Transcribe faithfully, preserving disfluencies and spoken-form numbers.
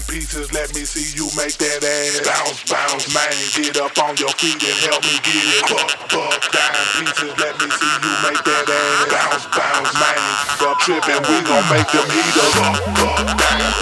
dime pieces, let me see you make that ass bounce, bounce, man. Get up on your feet and help me get it. Buck, buck, dime pieces, let me see you make that ass bounce, bounce, man. Fuck trippin', we gon' make them heaters up, buck, dime